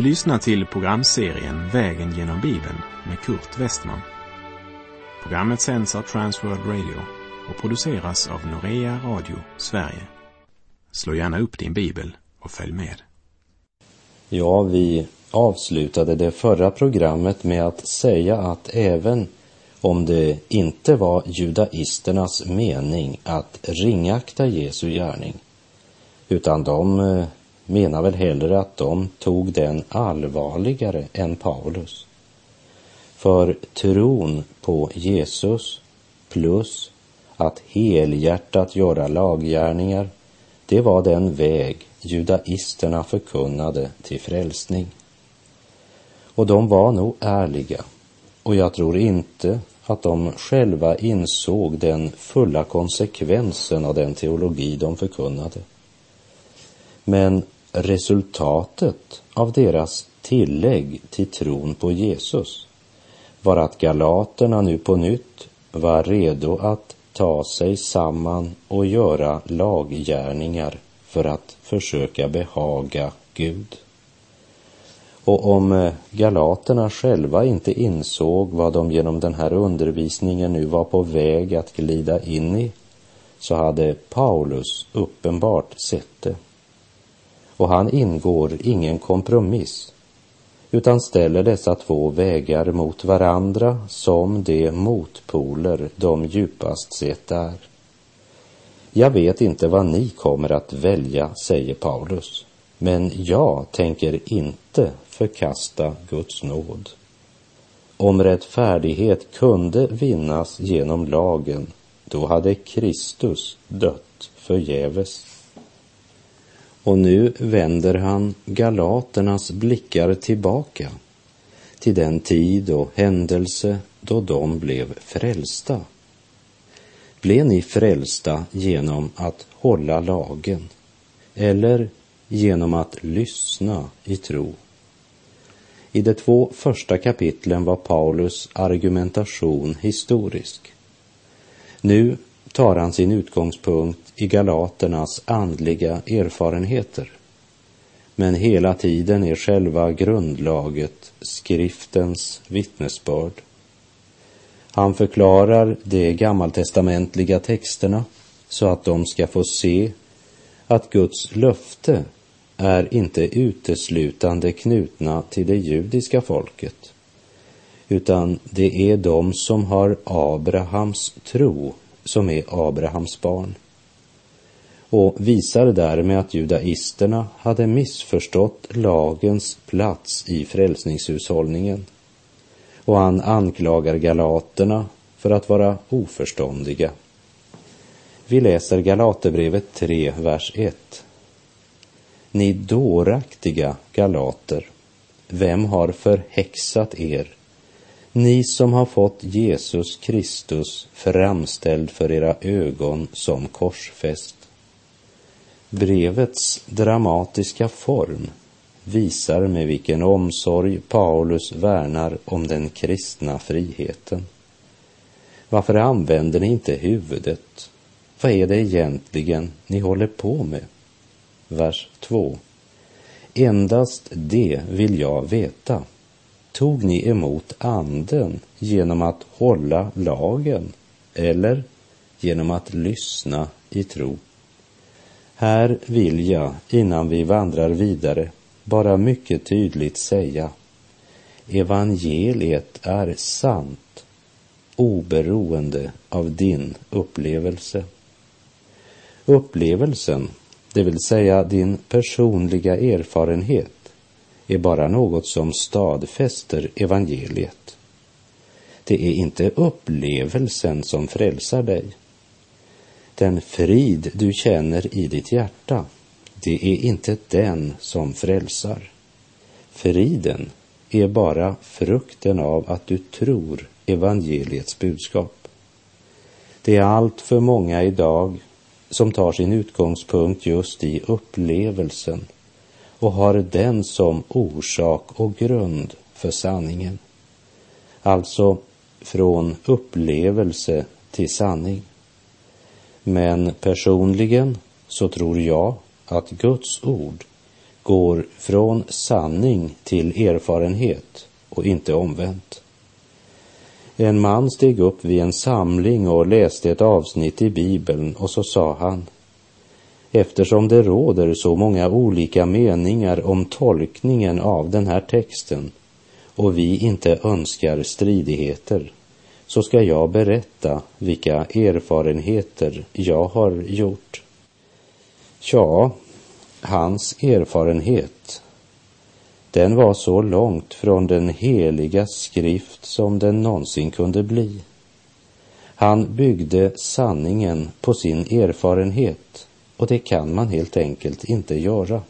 Du lyssnar till programserien Vägen genom Bibeln med Kurt Westman. Programmet sänds av Transworld Radio och produceras av Norea Radio Sverige. Slå gärna upp din bibel och följ med. Ja, vi avslutade det förra programmet med att säga att även om det inte var judaisternas mening att ringakta Jesu gärning, utan de menar väl hellre att de tog den allvarligare än Paulus. För tron på Jesus plus att helhjärtat göra laggärningar, det var den väg judaisterna förkunnade till frälsning. Och de var nog ärliga, och jag tror inte att de själva insåg den fulla konsekvensen av den teologi de förkunnade. Men resultatet av deras tillägg till tron på Jesus var att galaterna nu på nytt var redo att ta sig samman och göra laggärningar för att försöka behaga Gud. Och om galaterna själva inte insåg vad de genom den här undervisningen nu var på väg att glida in i, så hade Paulus uppenbart sett det. Och han ingår ingen kompromiss, utan ställer dessa två vägar mot varandra som de motpoler de djupast sett är. Jag vet inte vad ni kommer att välja, säger Paulus, men jag tänker inte förkasta Guds nåd. Om rättfärdighet kunde vinnas genom lagen, då hade Kristus dött förgäves. Och nu vänder han galaternas blickar tillbaka till den tid och händelse då de blev frälsta. Blev ni frälsta genom att hålla lagen eller genom att lyssna i tro? I de 2 första kapitlen var Paulus argumentation historisk. Nu tar han sin utgångspunkt i galaternas andliga erfarenheter. Men hela tiden är själva grundlaget skriftens vittnesbörd. Han förklarar de gammaltestamentliga texterna så att de ska få se att Guds löfte är inte uteslutande knutna till det judiska folket, utan det är de som har Abrahams tro som är Abrahams barn, och visar därmed att judaisterna hade missförstått lagens plats i frälsningshushållningen. Och han anklagar galaterna för att vara oförståndiga. Vi läser Galaterbrevet 3, vers 1. Ni dåraktiga galater, vem har förhäxat er? Ni som har fått Jesus Kristus framställd för era ögon som korsfäst. Brevets dramatiska form visar med vilken omsorg Paulus värnar om den kristna friheten. Varför använder ni inte huvudet? Vad är det egentligen ni håller på med? Vers 2. Endast det vill jag veta. Tog ni emot anden genom att hålla lagen eller genom att lyssna i tro? Här vill jag, innan vi vandrar vidare, bara mycket tydligt säga: evangeliet är sant, oberoende av din upplevelse. Upplevelsen, det vill säga din personliga erfarenhet, är bara något som stadfäster evangeliet. Det är inte upplevelsen som frälsar dig. Den frid du känner i ditt hjärta, det är inte den som frälsar. Friden är bara frukten av att du tror evangeliets budskap. Det är allt för många idag som tar sin utgångspunkt just i upplevelsen och har den som orsak och grund för sanningen. Alltså från upplevelse till sanning. Men personligen så tror jag att Guds ord går från sanning till erfarenhet och inte omvänt. En man steg upp vid en samling och läste ett avsnitt i Bibeln och så sa han: eftersom det råder så många olika meningar om tolkningen av den här texten och vi inte önskar stridigheter, så ska jag berätta vilka erfarenheter jag har gjort. Ja, hans erfarenhet, den var så långt från den heliga skrift som den någonsin kunde bli. Han byggde sanningen på sin erfarenhet, och det kan man helt enkelt inte göra.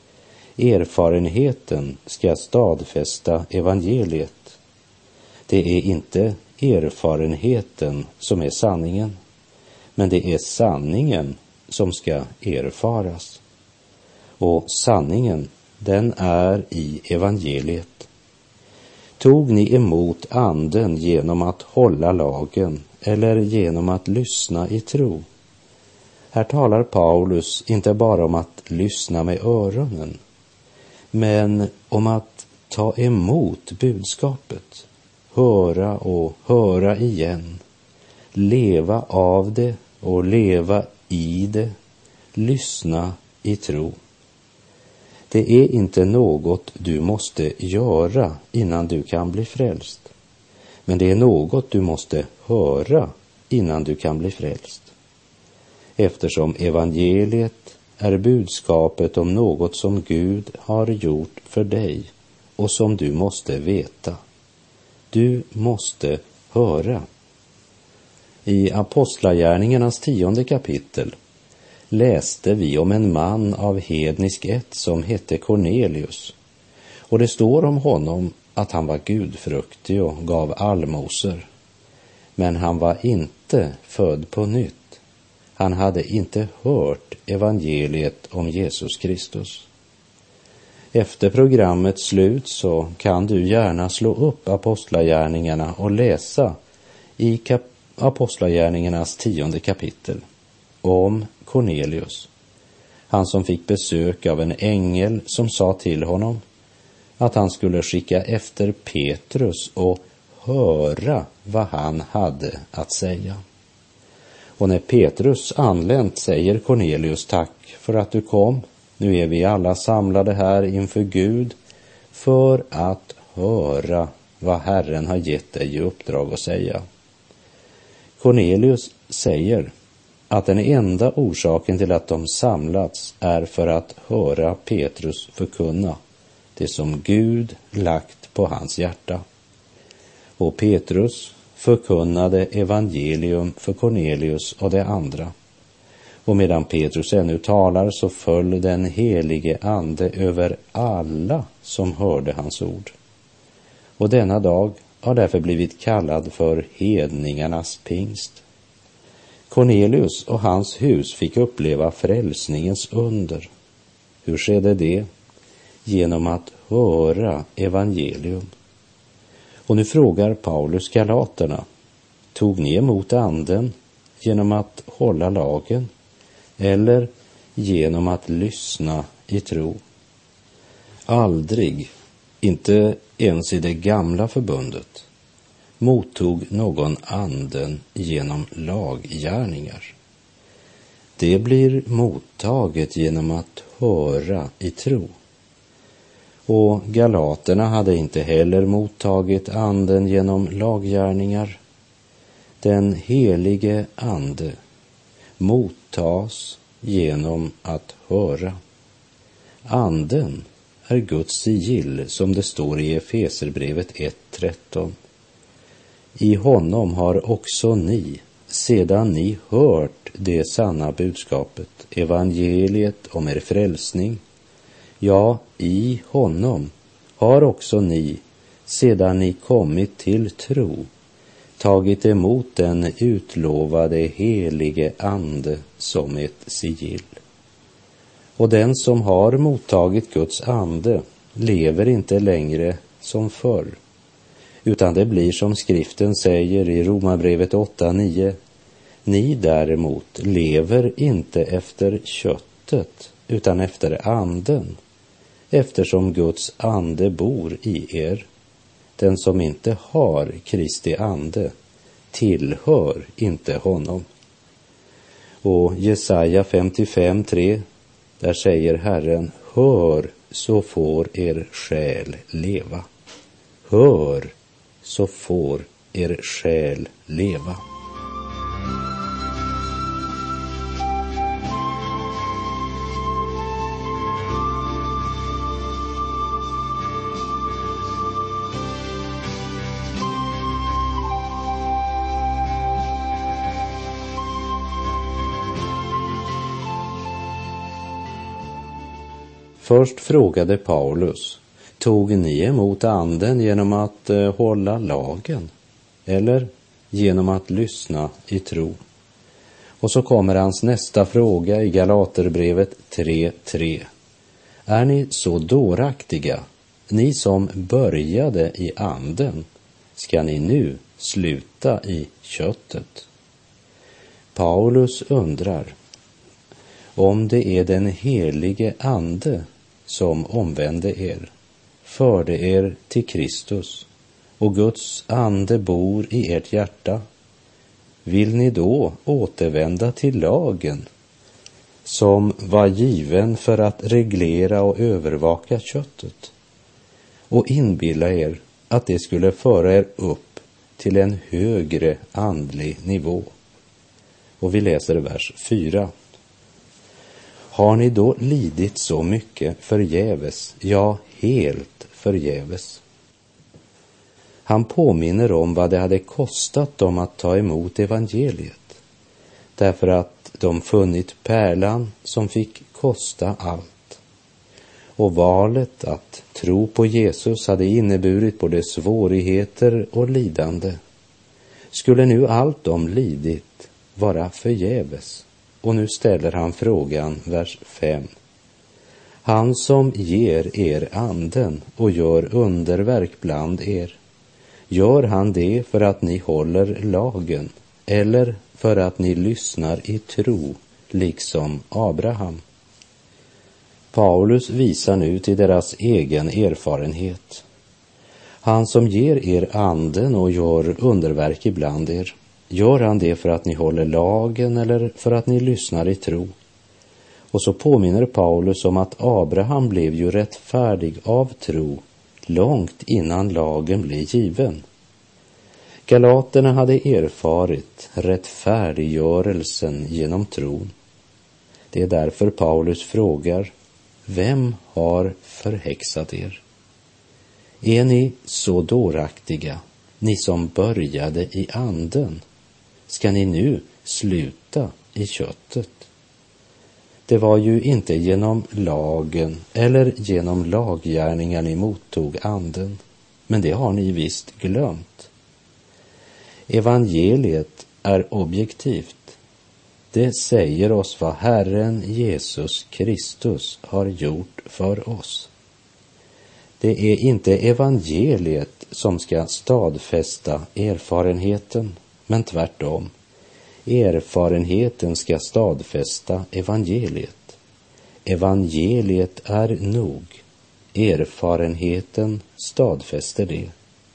Erfarenheten ska stadfästa evangeliet. Det är inte erfarenheten som är sanningen, men det är sanningen som ska erfaras. Och sanningen, den är i evangeliet. Tog ni emot anden genom att hålla lagen eller genom att lyssna i tro? Här talar Paulus inte bara om att lyssna med öronen, men om att ta emot budskapet, höra och höra igen, leva av det och leva i det, lyssna i tro. Det är inte något du måste göra innan du kan bli frälst, men det är något du måste höra innan du kan bli frälst. Eftersom evangeliet är budskapet om något som Gud har gjort för dig och som du måste veta. Du måste höra. I Apostlagärningarnas 10:e kapitel läste vi om en man av hednisk ett som hette Cornelius. Och det står om honom att han var gudfruktig och gav allmosor. Men han var inte född på nytt. Han hade inte hört evangeliet om Jesus Kristus. Efter programmets slut så kan du gärna slå upp Apostlagärningarna och läsa i Apostlagärningarnas 10:e kapitel om Cornelius. Han som fick besök av en ängel som sa till honom att han skulle skicka efter Petrus och höra vad han hade att säga. Och när Petrus anlänt säger Cornelius: tack för att du kom. Nu är vi alla samlade här inför Gud för att höra vad Herren har gett dig i uppdrag att säga. Cornelius säger att den enda orsaken till att de samlats är för att höra Petrus förkunna det som Gud lagt på hans hjärta. Och Petrus förkunnade evangelium för Cornelius och de andra. Och medan Petrus ännu talar så föll den helige ande över alla som hörde hans ord. Och denna dag har därför blivit kallad för hedningarnas pingst. Cornelius och hans hus fick uppleva frälsningens under. Hur skedde det? Genom att höra evangelium. Och nu frågar Paulus galaterna: tog ni emot anden genom att hålla lagen eller genom att lyssna i tro? Aldrig, inte ens i det gamla förbundet, mottog någon anden genom laggärningar. Det blir mottaget genom att höra i tro. Och galaterna hade inte heller mottagit anden genom laggärningar. Den helige ande mottas genom att höra. Anden är Guds sigill, som det står i Efeserbrevet 1:13. I honom har också ni, sedan ni hört det sanna budskapet, evangeliet om er frälsning, ja, i honom har också ni, sedan ni kommit till tro, tagit emot den utlovade helige ande som ett sigill. Och den som har mottagit Guds ande lever inte längre som förr, utan det blir som skriften säger i Romarbrevet 8:9. Ni däremot lever inte efter köttet, utan efter anden. eftersom Guds ande bor i er. Den som inte har Kristi ande tillhör inte honom. Och Jesaja 55:3, där säger Herren: hör, så får er själ leva. Hör, så får er själ leva. Först frågade Paulus: tog ni emot anden genom att hålla lagen eller genom att lyssna i tro? Och så kommer hans nästa fråga i Galaterbrevet 3:3. Är ni så dåraktiga, ni som började i anden, ska ni nu sluta i köttet? Paulus undrar om det är den helige ande som omvände er, förde er till Kristus, och Guds ande bor i ert hjärta. Vill ni då återvända till lagen som var given för att reglera och övervaka köttet, och inbilla er att det skulle föra er upp till en högre andlig nivå? Och vi läser vers 4. Har ni då lidit så mycket förgäves, ja, helt förgäves? Han påminner om vad det hade kostat dem att ta emot evangeliet, därför att de funnit pärlan som fick kosta allt. Och valet att tro på Jesus hade inneburit både svårigheter och lidande. Skulle nu allt de lidit vara förgäves? Och nu ställer han frågan, vers 5. Han som ger er anden och gör underverk bland er, gör han det för att ni håller lagen eller för att ni lyssnar i tro, liksom Abraham? Paulus visar nu till deras egen erfarenhet. Han som ger er anden och gör underverk ibland er, gör han det för att ni håller lagen eller för att ni lyssnar i tro? Och så påminner Paulus om att Abraham blev ju rättfärdig av tro långt innan lagen blev given. Galaterna hade erfarit rättfärdiggörelsen genom tron. Det är därför Paulus frågar: vem har förhäxat er? Är ni så dåraktiga, ni som började i anden? Ska ni nu sluta i köttet? Det var ju inte genom lagen eller genom laggärningar ni mottog anden, men det har ni visst glömt. Evangeliet är objektivt. Det säger oss vad Herren Jesus Kristus har gjort för oss. Det är inte evangeliet som ska stadfästa erfarenheten, men tvärtom. Erfarenheten ska stadfästa evangeliet. Evangeliet är nog. Erfarenheten stadfäster det.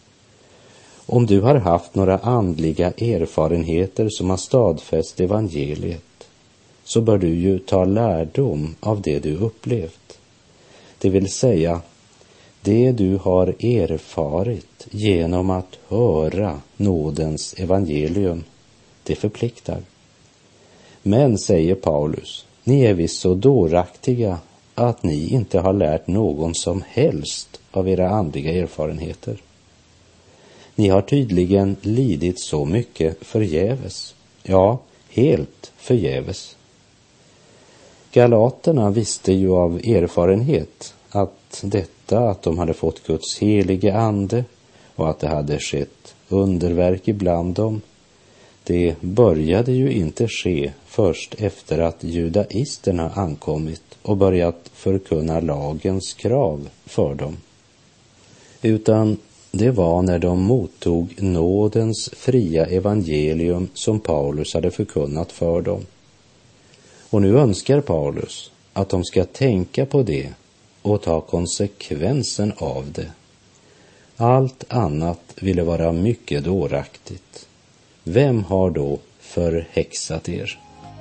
Om du har haft några andliga erfarenheter som har stadfäst evangeliet, så bör du ju ta lärdom av det du upplevt. Det vill säga, det du har erfarit genom att höra nådens evangelium, det förpliktar. Men, säger Paulus, ni är visst så dåraktiga att ni inte har lärt någon som helst av era andliga erfarenheter. Ni har tydligen lidit så mycket förgäves. Ja, helt förgäves. Galaterna visste ju av erfarenhet att de hade fått Guds helige ande och att det hade skett underverk ibland dem. Det började ju inte ske först efter att judaisterna ankommit och börjat förkunna lagens krav för dem, utan det var när de mottog nådens fria evangelium som Paulus hade förkunnat för dem. Och nu önskar Paulus att de ska tänka på det och ta konsekvensen av det. Allt annat ville vara mycket dåraktigt. Vem har då förhäxat er?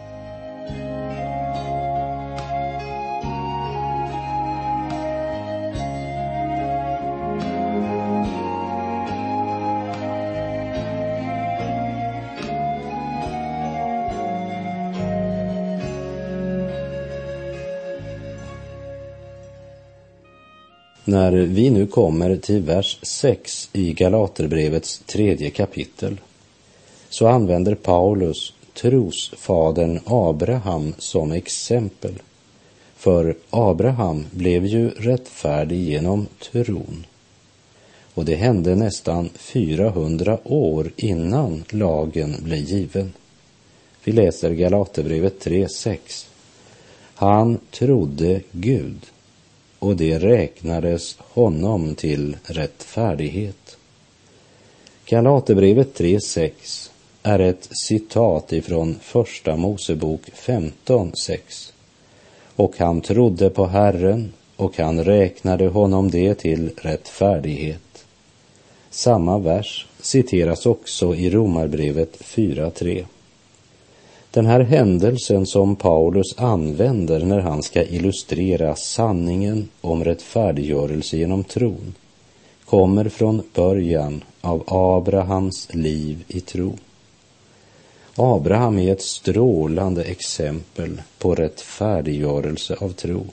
När vi nu kommer till vers 6 i Galaterbrevets 3:e kapitel så använder Paulus trosfadern Abraham som exempel. För Abraham blev ju rättfärdig genom tron. Och det hände nästan 400 år innan lagen blev given. Vi läser Galaterbrevet 3:6. Han trodde Gud, och det räknades honom till rättfärdighet. Galaterbrevet 3:6 är ett citat ifrån första Mosebok 15:6. Och han trodde på Herren, och han räknade honom det till rättfärdighet. Samma vers citeras också i Romarbrevet 4:3. Den här händelsen som Paulus använder när han ska illustrera sanningen om rättfärdiggörelse genom tron kommer från början av Abrahams liv i tro. Abraham är ett strålande exempel på rättfärdiggörelse av tro.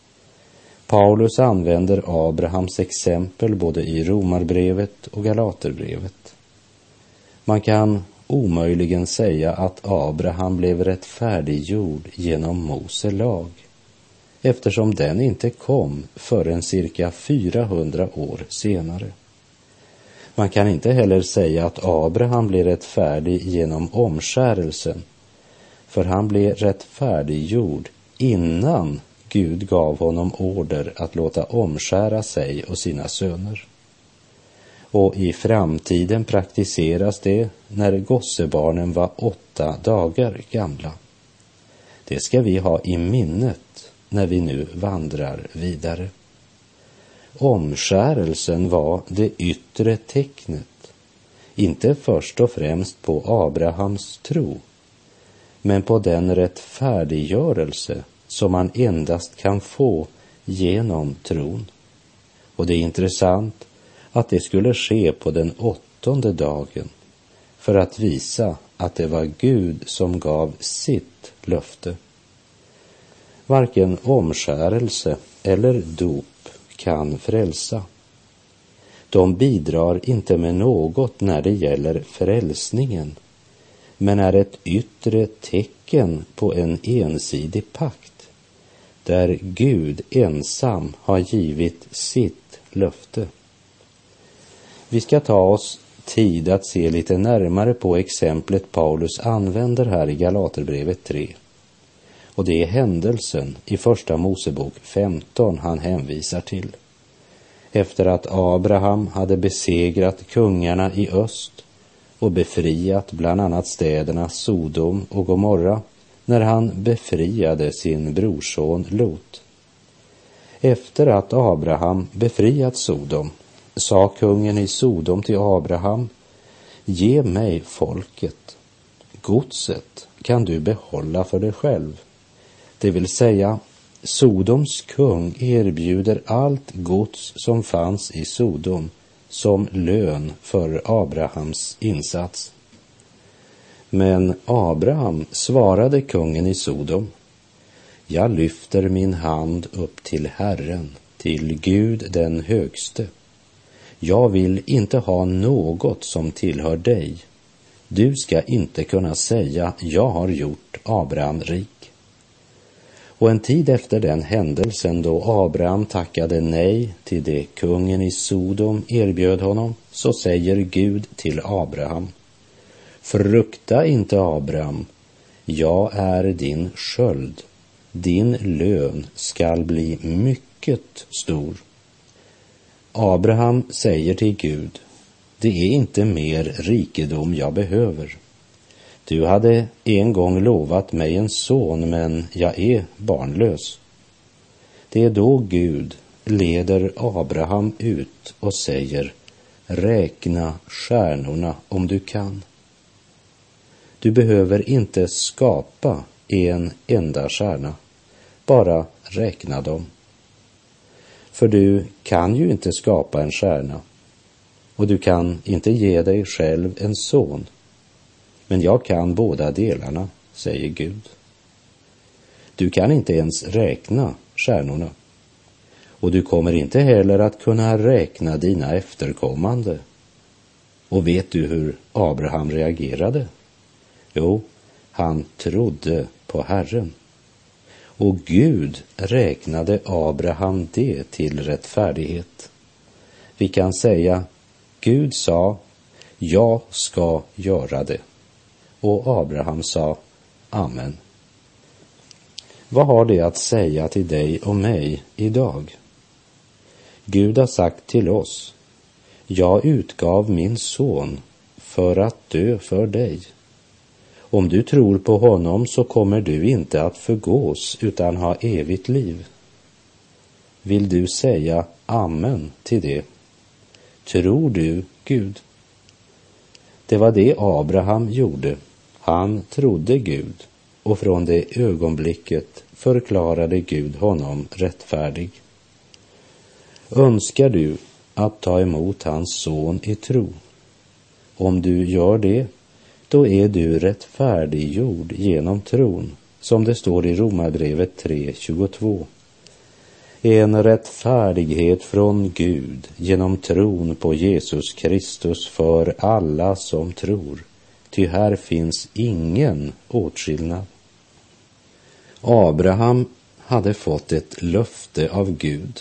Paulus använder Abrahams exempel både i Romarbrevet och Galaterbrevet. Man kan omöjligen säga att Abraham blev rättfärdiggjord genom Mose lag, eftersom den inte kom förrän cirka 400 år senare. Man kan inte heller säga att Abraham blev rättfärdig genom omskärelsen, för han blev rättfärdiggjord innan Gud gav honom order att låta omskära sig och sina söner. Och i framtiden praktiseras det när gossebarnen var 8 dagar gamla. Det ska vi ha i minnet när vi nu vandrar vidare. Omskärelsen var det yttre tecknet, inte först och främst på Abrahams tro, men på den rättfärdiggörelse som man endast kan få genom tron. Och det är intressant att det skulle ske på den 8:e dagen för att visa att det var Gud som gav sitt löfte. Varken omskärelse eller dop kan frälsa. De bidrar inte med något när det gäller frälsningen, men är ett yttre tecken på en ensidig pakt, där Gud ensam har givit sitt löfte. Vi ska ta oss tid att se lite närmare på exemplet Paulus använder här i Galaterbrevet 3. Och det är händelsen i första Mosebok 15 han hänvisar till. Efter att Abraham hade besegrat kungarna i öst och befriat bland annat städerna Sodom och Gomorra när han befriade sin brorson Lot. Efter att Abraham befriat Sodom sa kungen i Sodom till Abraham: ge mig folket, godset kan du behålla för dig själv. Det vill säga, Sodoms kung erbjuder allt gods som fanns i Sodom som lön för Abrahams insats. Men Abraham svarade kungen i Sodom: jag lyfter min hand upp till Herren, till Gud den högste. Jag vill inte ha något som tillhör dig. Du ska inte kunna säga, jag har gjort Abraham rik. Och en tid efter den händelsen då Abraham tackade nej till det kungen i Sodom erbjöd honom, så säger Gud till Abraham: frukta inte, Abraham, jag är din sköld. Din lön skall bli mycket stor. Abraham säger till Gud: det är inte mer rikedom jag behöver. Du hade en gång lovat mig en son, men jag är barnlös. Det är då Gud leder Abraham ut och säger: räkna stjärnorna om du kan. Du behöver inte skapa en enda stjärna, bara räkna dem. För du kan ju inte skapa en stjärna, och du kan inte ge dig själv en son. Men jag kan båda delarna, säger Gud. Du kan inte ens räkna stjärnorna, och du kommer inte heller att kunna räkna dina efterkommande. Och vet du hur Abraham reagerade? Jo, han trodde på Herren. Och Gud räknade Abraham det till rättfärdighet. Vi kan säga, Gud sa, jag ska göra det. Och Abraham sa, amen. Vad har det att säga till dig och mig idag? Gud har sagt till oss, jag utgav min son för att dö för dig. Om du tror på honom så kommer du inte att förgås utan ha evigt liv. Vill du säga amen till det? Tror du Gud? Det var det Abraham gjorde. Han trodde Gud, och från det ögonblicket förklarade Gud honom rättfärdig. Önskar du att ta emot hans son i tro? Om du gör det, då är du rättfärdiggjord genom tron, som det står i Romarbrevet 3:22. En rättfärdighet från Gud genom tron på Jesus Kristus för alla som tror, ty här finns ingen åtskillnad. Abraham hade fått ett löfte av Gud,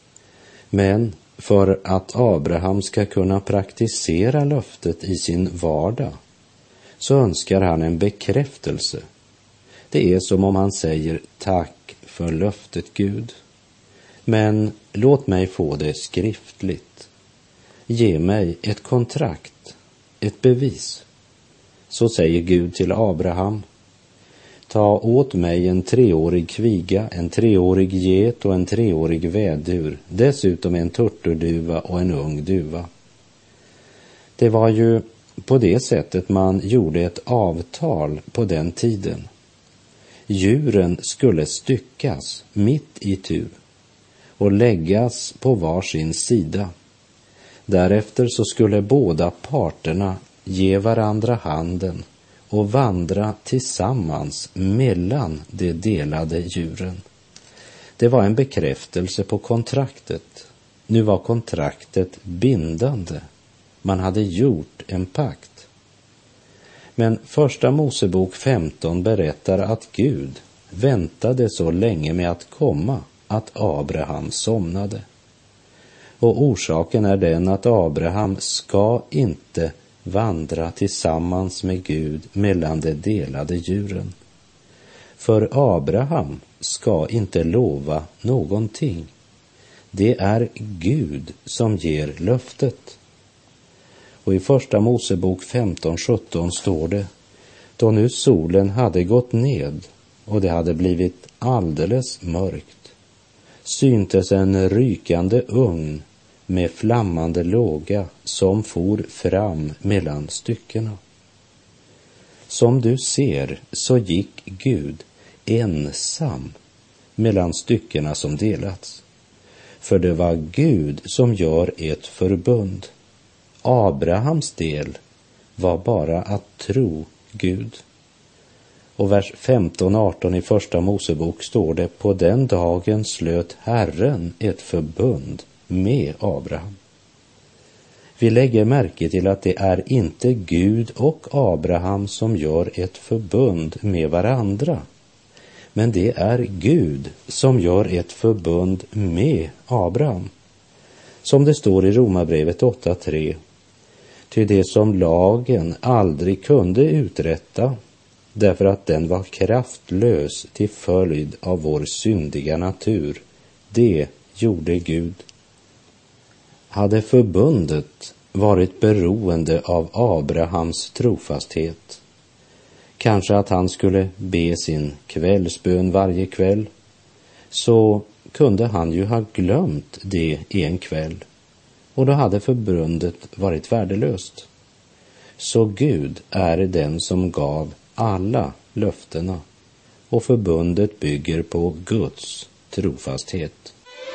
men för att Abraham ska kunna praktisera löftet i sin vardag så önskar han en bekräftelse. Det är som om han säger, tack för löftet Gud. Men låt mig få det skriftligt. Ge mig ett kontrakt, ett bevis. Så säger Gud till Abraham, ta åt mig en 3-årig kviga, en 3-årig get och en 3-årig vädur, dessutom en turturduva och en ung duva. Det var ju på det sättet man gjorde ett avtal på den tiden. Djuren skulle styckas mitt itu och läggas på var sin sida. Därefter så skulle båda parterna ge varandra handen och vandra tillsammans mellan de delade djuren. Det var en bekräftelse på kontraktet. Nu var kontraktet bindande. Man hade gjort en pakt. Men första Mosebok 15 berättar att Gud väntade så länge med att komma att Abraham somnade. Och orsaken är den att Abraham ska inte vandra tillsammans med Gud mellan de delade djuren. För Abraham ska inte lova någonting. Det är Gud som ger löftet. Och i första Mosebok 15:17 står det, då nu solen hade gått ned och det hade blivit alldeles mörkt, syntes en rykande ugn med flammande låga som for fram mellan styckena. Som du ser så gick Gud ensam mellan styckena som delats. För det var Gud som gör ett förbund. Abrahams del var bara att tro Gud. Och vers 15-18 i första Mosebok står det, på den dagen slöt Herren ett förbund med Abraham. Vi lägger märke till att det är inte Gud och Abraham som gör ett förbund med varandra, men det är Gud som gör ett förbund med Abraham. Som det står i Romarbrevet 8:3, ty det som lagen aldrig kunde uträtta, därför att den var kraftlös till följd av vår syndiga natur, det gjorde Gud. Hade förbundet varit beroende av Abrahams trofasthet, kanske att han skulle be sin kvällsbön varje kväll, så kunde han ju ha glömt det en kväll, och då hade förbundet varit värdelöst. Så Gud är den som gav alla löftena, och förbundet bygger på Guds trofasthet.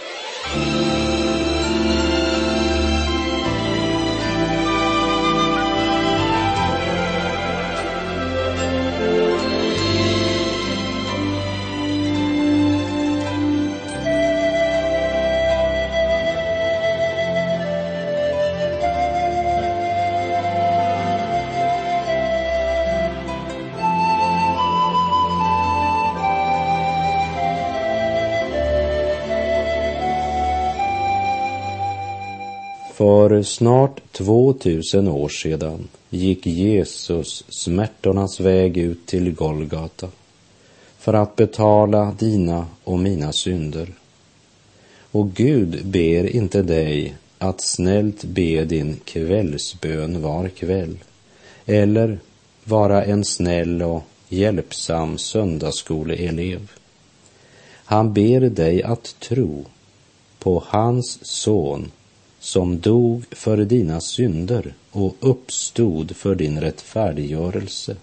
För snart 2000 år sedan gick Jesus smärtornas väg ut till Golgata för att betala dina och mina synder. Och Gud ber inte dig att snällt be din kvällsbön var kväll, eller vara en snäll och hjälpsam söndagsskoleelev. Han ber dig att tro på hans son som dog för dina synder och uppstod för din rättfärdiggörelse.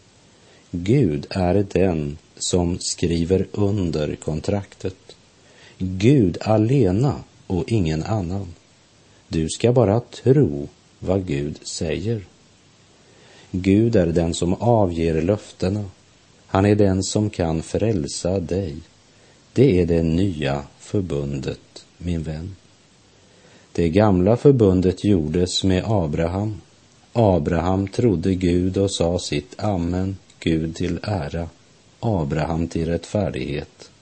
Gud är den som skriver under kontraktet. Gud alena och ingen annan. Du ska bara tro vad Gud säger. Gud är den som avger löftena. Han är den som kan frälsa dig. Det är det nya förbundet, min vän. Det gamla förbundet gjordes med Abraham. Abraham trodde Gud och sa sitt amen, Gud till ära, Abraham till rättfärdighet.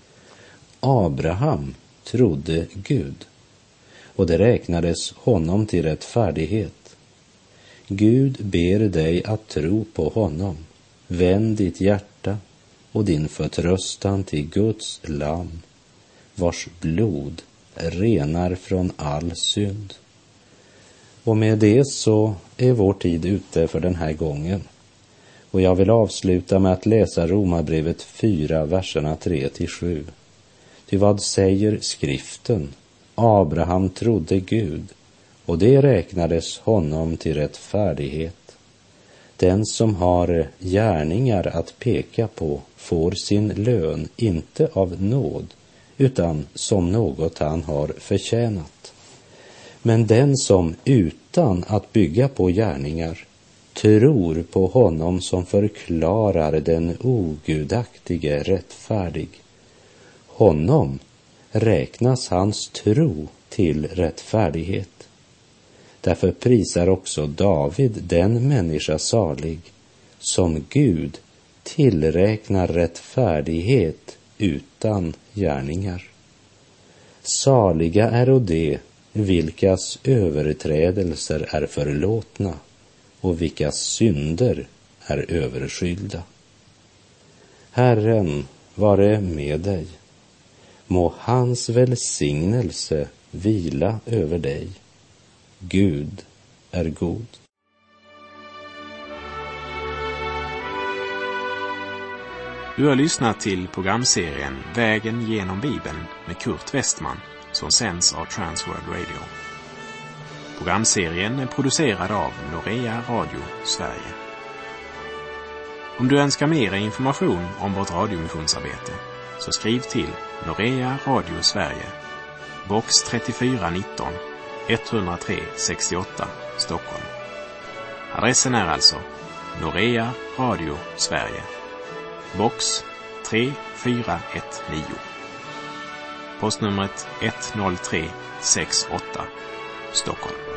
Abraham trodde Gud, och det räknades honom till rättfärdighet. Gud ber dig att tro på honom. Vänd ditt hjärta och din förtröstan till Guds lamm, vars blod renar från all synd. Och med det så är vår tid ute för den här gången. Och jag vill avsluta med att läsa Romarbrevet 4, verserna 3-7. Ty vad säger skriften? Abraham trodde Gud, och det räknades honom till rättfärdighet. Den som har gärningar att peka på får sin lön inte av nåd, utan som något han har förtjänat. Men den som utan att bygga på gärningar tror på honom som förklarar den ogudaktige rättfärdig, honom räknas hans tro till rättfärdighet. Därför prisar också David den människa salig som Gud tillräknar rättfärdighet utan gärningar. Saliga är de vilkas överträdelser är förlåtna och vilkas synder är överskyllda. Herren vare med dig. Må hans välsignelse vila över dig. Gud är god. Du har lyssnat till programserien Vägen genom Bibeln med Kurt Westman som sänds av Transworld Radio. Programserien är producerad av Norea Radio Sverige. Om du önskar mer information om vårt radiomissionsarbete så skriv till Norea Radio Sverige, box 3419 103 68 Stockholm. Adressen är alltså Norea Radio Sverige, box 3419. Postnumret 10368 Stockholm.